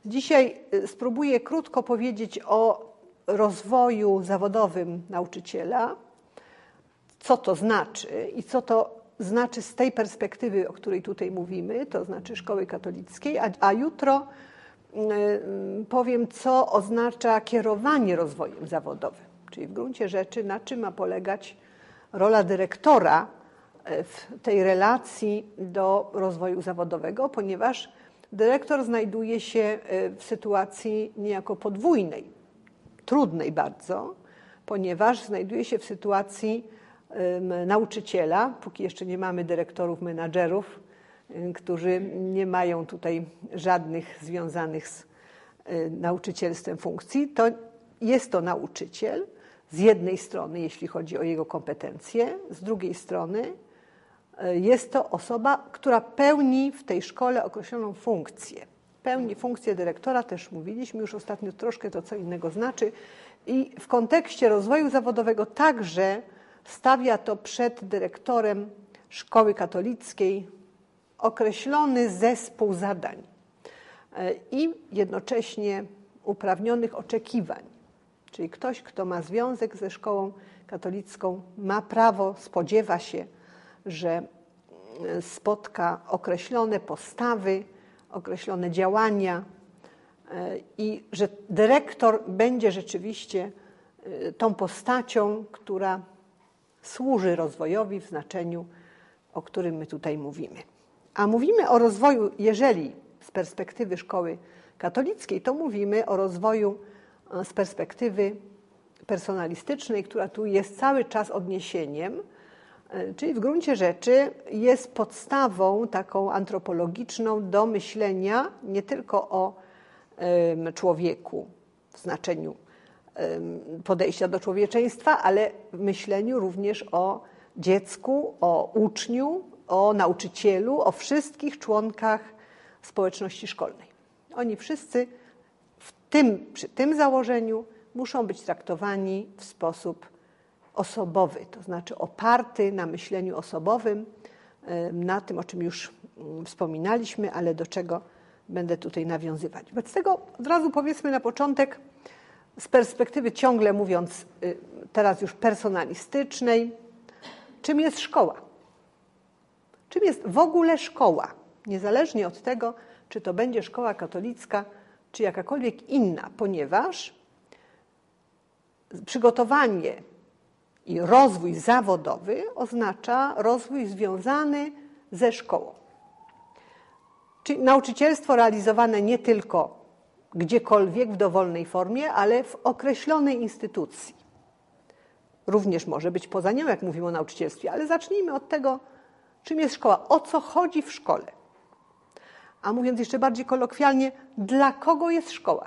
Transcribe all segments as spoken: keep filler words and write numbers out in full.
Dzisiaj spróbuję krótko powiedzieć o rozwoju zawodowym nauczyciela, co to znaczy i co to znaczy z tej perspektywy, o której tutaj mówimy, to znaczy szkoły katolickiej, a, a jutro y, powiem, co oznacza kierowanie rozwojem zawodowym, czyli w gruncie rzeczy na czym ma polegać rola dyrektora w tej relacji do rozwoju zawodowego, ponieważ dyrektor znajduje się w sytuacji niejako podwójnej, trudnej bardzo, ponieważ znajduje się w sytuacji um, nauczyciela, póki jeszcze nie mamy dyrektorów, menadżerów, um, którzy nie mają tutaj żadnych związanych z um, nauczycielstwem funkcji, to jest to nauczyciel z jednej strony, jeśli chodzi o jego kompetencje, z drugiej strony jest to osoba, która pełni w tej szkole określoną funkcję. Pełni funkcję dyrektora, też mówiliśmy już ostatnio troszkę to, co innego znaczy. I w kontekście rozwoju zawodowego także stawia to przed dyrektorem szkoły katolickiej określony zespół zadań i jednocześnie uprawnionych oczekiwań. Czyli ktoś, kto ma związek ze szkołą katolicką, ma prawo, spodziewa się, że spotka określone postawy, określone działania i że dyrektor będzie rzeczywiście tą postacią, która służy rozwojowi w znaczeniu, o którym my tutaj mówimy. A mówimy o rozwoju, jeżeli z perspektywy szkoły katolickiej, to mówimy o rozwoju z perspektywy personalistycznej, która tu jest cały czas odniesieniem, czyli w gruncie rzeczy jest podstawą taką antropologiczną do myślenia nie tylko o um, człowieku w znaczeniu um, podejścia do człowieczeństwa, ale w myśleniu również o dziecku, o uczniu, o nauczycielu, o wszystkich członkach społeczności szkolnej. Oni wszyscy w tym, przy tym założeniu muszą być traktowani w sposób osobowy, to znaczy oparty na myśleniu osobowym, na tym, o czym już wspominaliśmy, ale do czego będę tutaj nawiązywać. Wobec tego od razu powiedzmy na początek, z perspektywy ciągle mówiąc teraz już personalistycznej, czym jest szkoła? Czym jest w ogóle szkoła? Niezależnie od tego, czy to będzie szkoła katolicka, czy jakakolwiek inna, ponieważ przygotowanie i rozwój zawodowy oznacza rozwój związany ze szkołą. Czyli nauczycielstwo realizowane nie tylko gdziekolwiek w dowolnej formie, ale w określonej instytucji. Również może być poza nią, jak mówimy o nauczycielstwie, ale zacznijmy od tego, czym jest szkoła, o co chodzi w szkole. A mówiąc jeszcze bardziej kolokwialnie, dla kogo jest szkoła?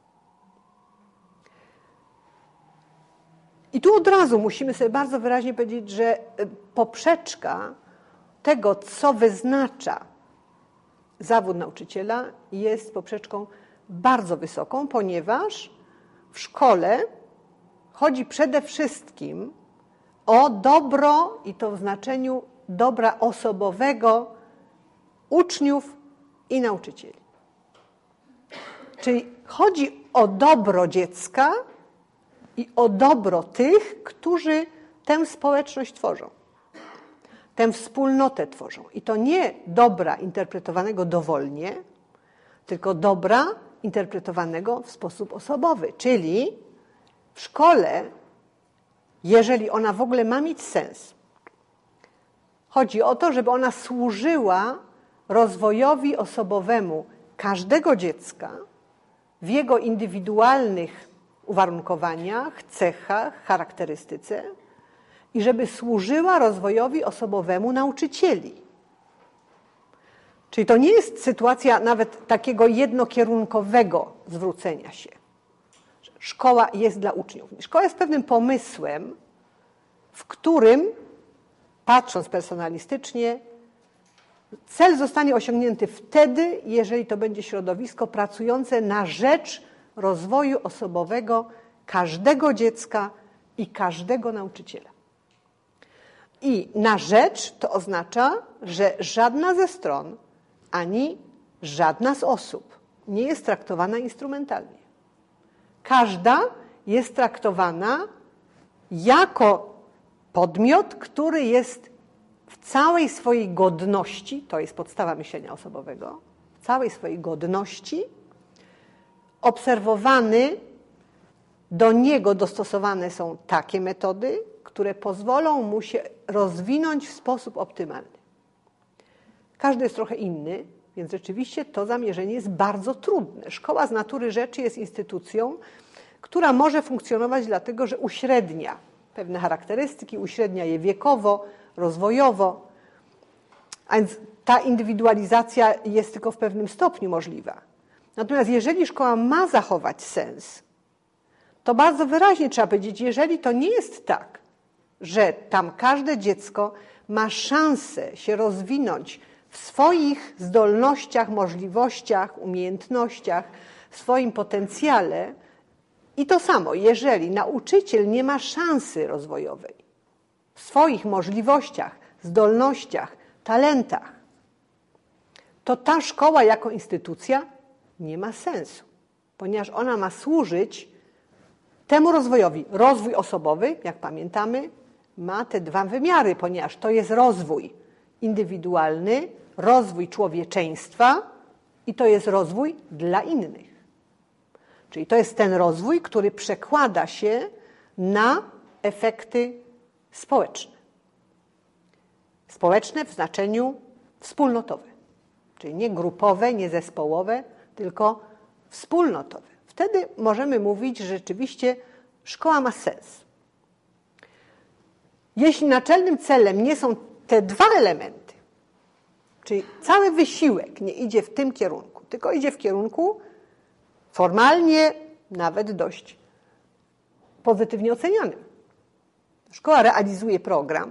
I tu od razu musimy sobie bardzo wyraźnie powiedzieć, że poprzeczka tego, co wyznacza zawód nauczyciela, jest poprzeczką bardzo wysoką, ponieważ w szkole chodzi przede wszystkim o dobro, i to w znaczeniu dobra osobowego, uczniów i nauczycieli. Czyli chodzi o dobro dziecka i o dobro tych, którzy tę społeczność tworzą, tę wspólnotę tworzą. I to nie dobra interpretowanego dowolnie, tylko dobra interpretowanego w sposób osobowy. Czyli w szkole, jeżeli ona w ogóle ma mieć sens, chodzi o to, żeby ona służyła rozwojowi osobowemu każdego dziecka w jego indywidualnych uwarunkowaniach, cechach, charakterystyce i żeby służyła rozwojowi osobowemu nauczycieli. Czyli to nie jest sytuacja nawet takiego jednokierunkowego zwrócenia się. Szkoła jest dla uczniów. Szkoła jest pewnym pomysłem, w którym, patrząc personalistycznie, cel zostanie osiągnięty wtedy, jeżeli to będzie środowisko pracujące na rzecz rozwoju osobowego każdego dziecka i każdego nauczyciela. I na rzecz to oznacza, że żadna ze stron, ani żadna z osób nie jest traktowana instrumentalnie. Każda jest traktowana jako podmiot, który jest w całej swojej godności, to jest podstawa myślenia osobowego, w całej swojej godności obserwowany, do niego dostosowane są takie metody, które pozwolą mu się rozwinąć w sposób optymalny. Każdy jest trochę inny, więc rzeczywiście to zamierzenie jest bardzo trudne. Szkoła z natury rzeczy jest instytucją, która może funkcjonować dlatego, że uśrednia pewne charakterystyki, uśrednia je wiekowo, rozwojowo, a więc ta indywidualizacja jest tylko w pewnym stopniu możliwa. Natomiast jeżeli szkoła ma zachować sens, to bardzo wyraźnie trzeba powiedzieć, jeżeli to nie jest tak, że tam każde dziecko ma szansę się rozwinąć w swoich zdolnościach, możliwościach, umiejętnościach, w swoim potencjale, i to samo, jeżeli nauczyciel nie ma szansy rozwojowej w swoich możliwościach, zdolnościach, talentach, to ta szkoła jako instytucja nie ma sensu, ponieważ ona ma służyć temu rozwojowi. Rozwój osobowy, jak pamiętamy, ma te dwa wymiary, ponieważ to jest rozwój indywidualny, rozwój człowieczeństwa i to jest rozwój dla innych. Czyli to jest ten rozwój, który przekłada się na efekty społeczne. Społeczne w znaczeniu wspólnotowe, czyli nie grupowe, nie zespołowe, tylko wspólnotowe. Wtedy możemy mówić, że rzeczywiście szkoła ma sens. Jeśli naczelnym celem nie są te dwa elementy, czyli cały wysiłek nie idzie w tym kierunku, tylko idzie w kierunku formalnie nawet dość pozytywnie ocenianym. Szkoła realizuje program,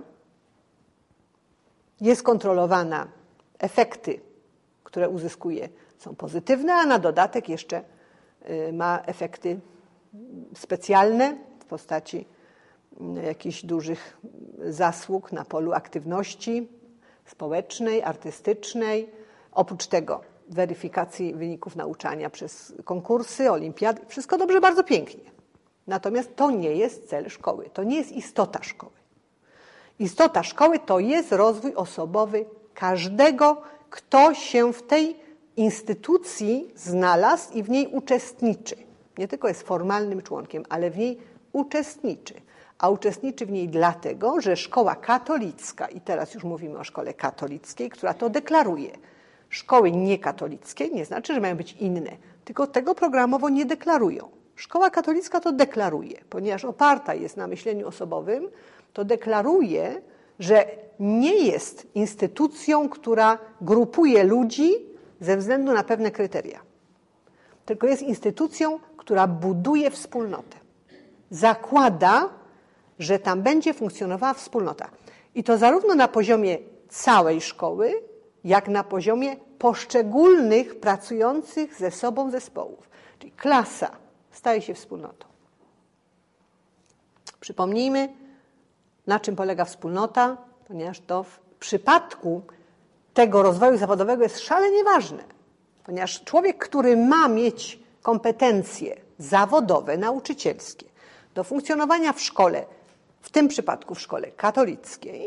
jest kontrolowana, efekty, które uzyskuje, są pozytywne, a na dodatek jeszcze ma efekty specjalne w postaci jakichś dużych zasług na polu aktywności społecznej, artystycznej. Oprócz tego weryfikacji wyników nauczania przez konkursy, olimpiady. Wszystko dobrze, bardzo pięknie. Natomiast to nie jest cel szkoły. To nie jest istota szkoły. Istota szkoły to jest rozwój osobowy każdego, kto się w tej instytucji znalazł i w niej uczestniczy. Nie tylko jest formalnym członkiem, ale w niej uczestniczy. A uczestniczy w niej dlatego, że szkoła katolicka, i teraz już mówimy o szkole katolickiej, która to deklaruje. Szkoły niekatolickie nie znaczy, że mają być inne, tylko tego programowo nie deklarują. Szkoła katolicka to deklaruje, ponieważ oparta jest na myśleniu osobowym, to deklaruje, że nie jest instytucją, która grupuje ludzi ze względu na pewne kryteria, tylko jest instytucją, która buduje wspólnotę. Zakłada, że tam będzie funkcjonowała wspólnota. I to zarówno na poziomie całej szkoły, jak na poziomie poszczególnych pracujących ze sobą zespołów. Czyli klasa staje się wspólnotą. Przypomnijmy, na czym polega wspólnota, ponieważ to w przypadku tego rozwoju zawodowego jest szalenie ważne. Ponieważ człowiek, który ma mieć kompetencje zawodowe, nauczycielskie do funkcjonowania w szkole, w tym przypadku w szkole katolickiej,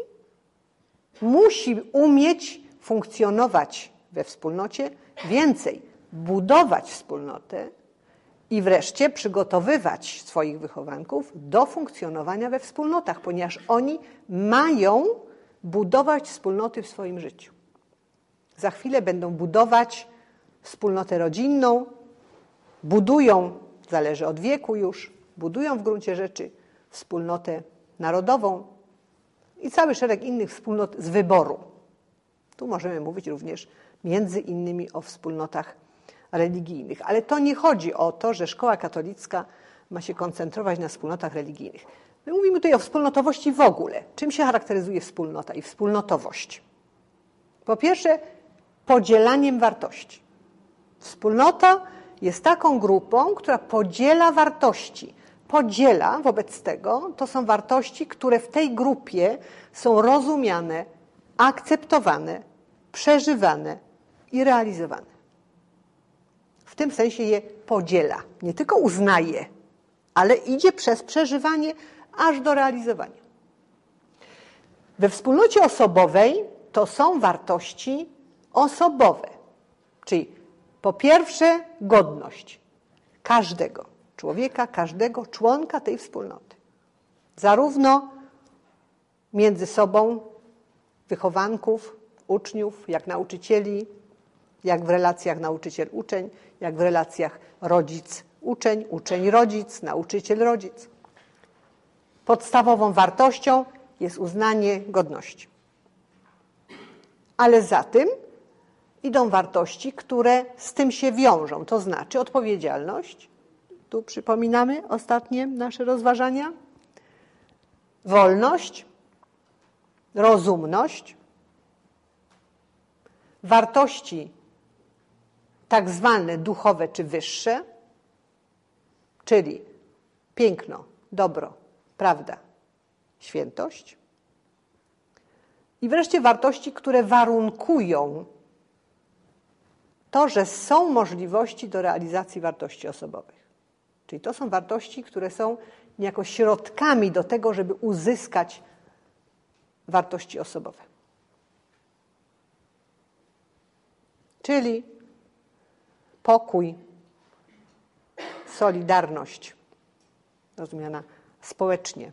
musi umieć funkcjonować we wspólnocie, więcej, budować wspólnotę i wreszcie przygotowywać swoich wychowanków do funkcjonowania we wspólnotach, ponieważ oni mają budować wspólnoty w swoim życiu. Za chwilę będą budować wspólnotę rodzinną, budują, zależy od wieku już, budują w gruncie rzeczy wspólnotę narodową i cały szereg innych wspólnot z wyboru. Tu możemy mówić również między innymi o wspólnotach religijnych. Ale to nie chodzi o to, że szkoła katolicka ma się koncentrować na wspólnotach religijnych. My mówimy tutaj o wspólnotowości w ogóle. Czym się charakteryzuje wspólnota i wspólnotowość? Po pierwsze, podzielaniem wartości. Wspólnota jest taką grupą, która podziela wartości. Podziela wobec tego, to są wartości, które w tej grupie są rozumiane, akceptowane, przeżywane i realizowane. W tym sensie je podziela. Nie tylko uznaje, ale idzie przez przeżywanie aż do realizowania. We wspólnocie osobowej to są wartości osobowe, czyli po pierwsze godność każdego człowieka, każdego członka tej wspólnoty. Zarówno między sobą wychowanków, uczniów, jak nauczycieli, jak w relacjach nauczyciel-uczeń, jak w relacjach rodzic-uczeń, uczeń-rodzic, nauczyciel-rodzic. Podstawową wartością jest uznanie godności. Ale za tym idą wartości, które z tym się wiążą, to znaczy odpowiedzialność. Tu przypominamy ostatnie nasze rozważania. Wolność, rozumność, wartości tak zwane duchowe czy wyższe, czyli piękno, dobro, prawda, świętość. I wreszcie wartości, które warunkują to, że są możliwości do realizacji wartości osobowych. Czyli to są wartości, które są niejako środkami do tego, żeby uzyskać wartości osobowe. Czyli pokój, solidarność, rozumiana społecznie,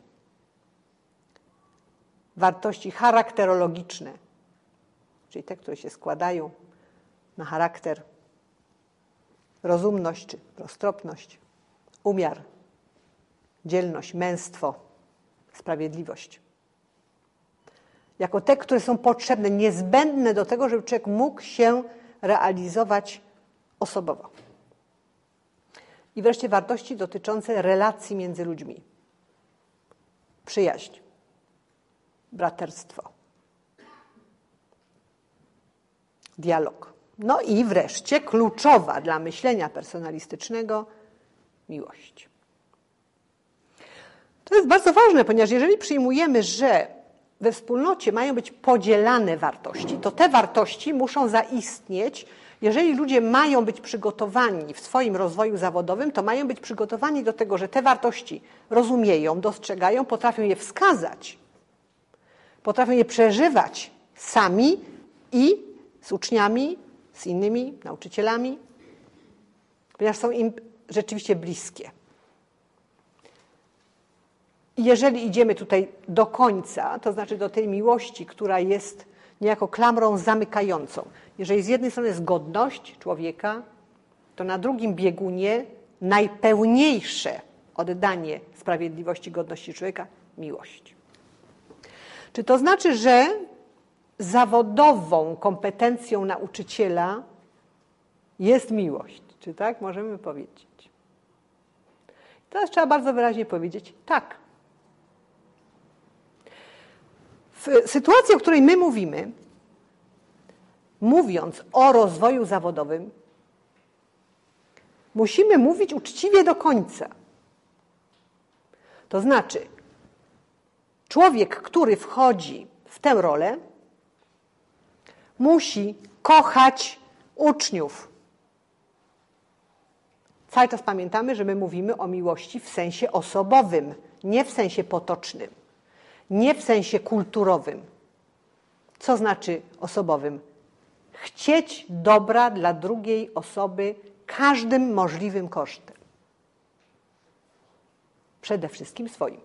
wartości charakterologiczne, czyli te, które się składają na charakter, rozumność czy roztropność, umiar, dzielność, męstwo, sprawiedliwość. Jako te, które są potrzebne, niezbędne do tego, żeby człowiek mógł się realizować osobowo. I wreszcie wartości dotyczące relacji między ludźmi. Przyjaźń, braterstwo, dialog. No i wreszcie kluczowa dla myślenia personalistycznego miłość. To jest bardzo ważne, ponieważ jeżeli przyjmujemy, że we wspólnocie mają być podzielane wartości, to te wartości muszą zaistnieć. Jeżeli ludzie mają być przygotowani w swoim rozwoju zawodowym, to mają być przygotowani do tego, że te wartości rozumieją, dostrzegają, potrafią je wskazać, potrafią je przeżywać sami i z uczniami, z innymi nauczycielami, ponieważ są im rzeczywiście bliskie. I jeżeli idziemy tutaj do końca, to znaczy do tej miłości, która jest niejako klamrą zamykającą. Jeżeli z jednej strony jest godność człowieka, to na drugim biegunie najpełniejsze oddanie sprawiedliwości, godności człowieka – miłość. Czy to znaczy, że zawodową kompetencją nauczyciela jest miłość? Czy tak możemy powiedzieć? Teraz trzeba bardzo wyraźnie powiedzieć tak. W sytuacji, o której my mówimy, mówiąc o rozwoju zawodowym, musimy mówić uczciwie do końca. To znaczy, człowiek, który wchodzi w tę rolę, musi kochać uczniów. Cały czas pamiętamy, że my mówimy o miłości w sensie osobowym, nie w sensie potocznym, nie w sensie kulturowym. Co znaczy osobowym? Chcieć dobra dla drugiej osoby każdym możliwym kosztem. Przede wszystkim swoim.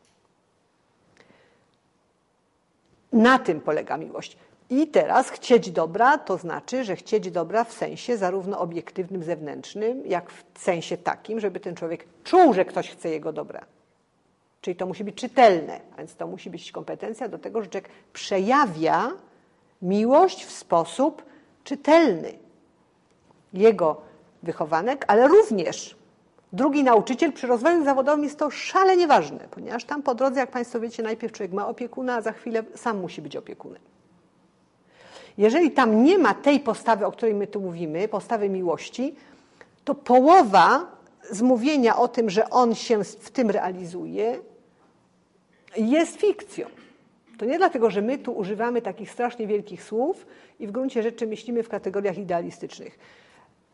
Na tym polega miłość. I teraz chcieć dobra to znaczy, że chcieć dobra w sensie zarówno obiektywnym, zewnętrznym, jak w sensie takim, żeby ten człowiek czuł, że ktoś chce jego dobra. Czyli to musi być czytelne, a więc to musi być kompetencja do tego, że człowiek przejawia miłość w sposób czytelny. Jego wychowanek, ale również drugi nauczyciel przy rozwoju zawodowym jest to szalenie ważne, ponieważ tam po drodze, jak Państwo wiecie, najpierw człowiek ma opiekuna, a za chwilę sam musi być opiekunem. Jeżeli tam nie ma tej postawy, o której my tu mówimy, postawy miłości, to połowa z mówienia o tym, że on się w tym realizuje, jest fikcją. To nie dlatego, że my tu używamy takich strasznie wielkich słów i w gruncie rzeczy myślimy w kategoriach idealistycznych.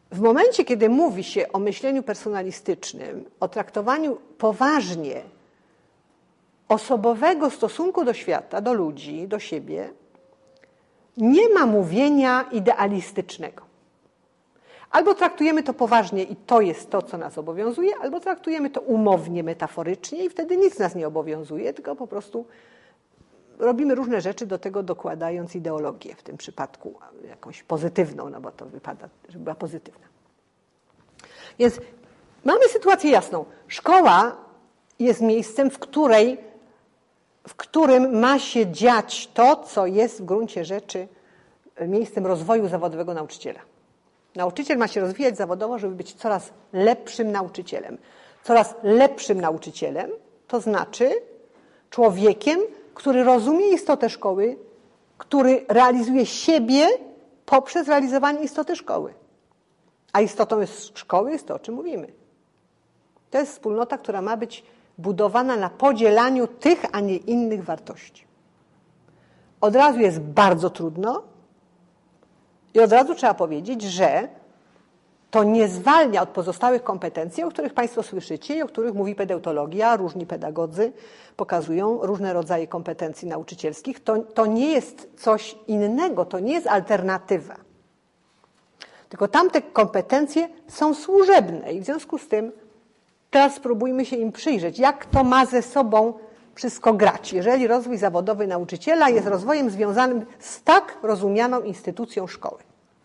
w momencie, kiedy mówi się o myśleniu personalistycznym, o traktowaniu poważnie osobowego stosunku do świata, do ludzi, do siebie, nie ma mówienia idealistycznego. Albo traktujemy to poważnie i to jest to, co nas obowiązuje, albo traktujemy to umownie, metaforycznie i wtedy nic nas nie obowiązuje, tylko po prostu robimy różne rzeczy, do tego dokładając ideologię, w tym przypadku jakąś pozytywną, no bo to wypada, żeby była pozytywna. Więc mamy sytuację jasną. Szkoła jest miejscem, w, której, w którym ma się dziać to, co jest w gruncie rzeczy miejscem rozwoju zawodowego nauczyciela. Nauczyciel ma się rozwijać zawodowo, żeby być coraz lepszym nauczycielem. Coraz lepszym nauczycielem, to znaczy człowiekiem, który rozumie istotę szkoły, który realizuje siebie poprzez realizowanie istoty szkoły. A istotą jest szkoły jest to, o czym mówimy. To jest wspólnota, która ma być budowana na podzielaniu tych, a nie innych wartości. Od razu jest bardzo trudno i od razu trzeba powiedzieć, że to nie zwalnia od pozostałych kompetencji, o których Państwo słyszycie i o których mówi pedeutologia, różni pedagodzy pokazują różne rodzaje kompetencji nauczycielskich. To, to nie jest coś innego, to nie jest alternatywa. Tylko tamte kompetencje są służebne i w związku z tym teraz spróbujmy się im przyjrzeć, jak to ma ze sobą wszystko grać, jeżeli rozwój zawodowy nauczyciela jest rozwojem związanym z tak rozumianą instytucją szkoły.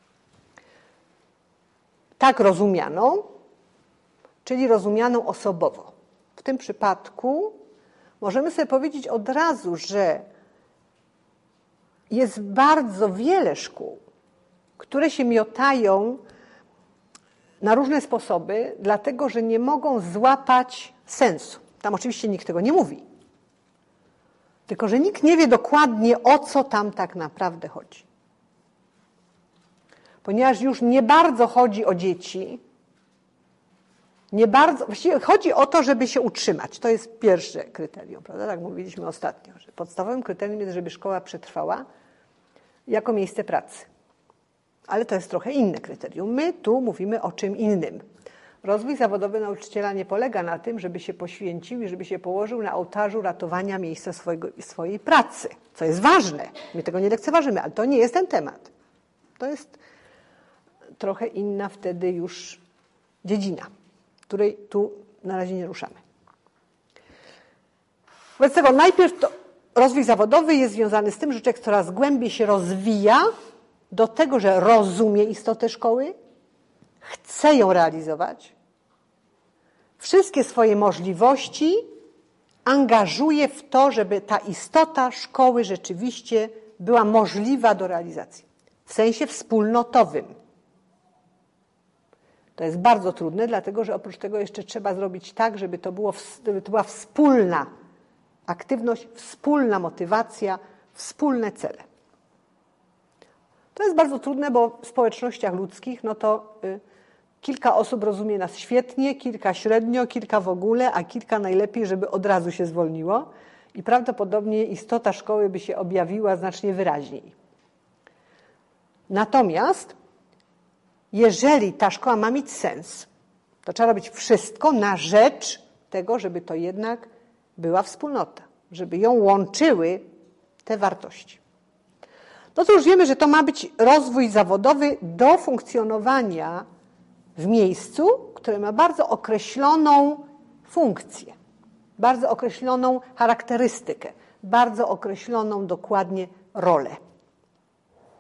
Tak rozumianą, czyli rozumianą osobowo. W tym przypadku możemy sobie powiedzieć od razu, że jest bardzo wiele szkół, które się miotają na różne sposoby, dlatego że nie mogą złapać sensu. Tam oczywiście nikt tego nie mówi. Tylko że nikt nie wie dokładnie, o co tam tak naprawdę chodzi. Ponieważ już nie bardzo chodzi o dzieci, nie bardzo, właściwie chodzi o to, żeby się utrzymać. To jest pierwsze kryterium, prawda? Tak mówiliśmy ostatnio, że podstawowym kryterium jest, żeby szkoła przetrwała jako miejsce pracy. Ale to jest trochę inne kryterium. My tu mówimy o czym innym. Rozwój zawodowy nauczyciela nie polega na tym, żeby się poświęcił i żeby się położył na ołtarzu ratowania miejsca swojego, swojej pracy, co jest ważne. My tego nie lekceważymy, ale to nie jest ten temat. To jest trochę inna wtedy już dziedzina, której tu na razie nie ruszamy. Wobec tego najpierw to rozwój zawodowy jest związany z tym, że człowiek coraz głębiej się rozwija do tego, że rozumie istotę szkoły, chce ją realizować, wszystkie swoje możliwości angażuje w to, żeby ta istota szkoły rzeczywiście była możliwa do realizacji. W sensie wspólnotowym. To jest bardzo trudne, dlatego że oprócz tego jeszcze trzeba zrobić tak, żeby to, było, żeby to była wspólna aktywność, wspólna motywacja, wspólne cele. To jest bardzo trudne, bo w społecznościach ludzkich no to y, kilka osób rozumie nas świetnie, kilka średnio, kilka w ogóle, a kilka najlepiej, żeby od razu się zwolniło i prawdopodobnie istota szkoły by się objawiła znacznie wyraźniej. Natomiast jeżeli ta szkoła ma mieć sens, to trzeba robić wszystko na rzecz tego, żeby to jednak była wspólnota, żeby ją łączyły te wartości. No to już wiemy, że to ma być rozwój zawodowy do funkcjonowania w miejscu, które ma bardzo określoną funkcję, bardzo określoną charakterystykę, bardzo określoną dokładnie rolę.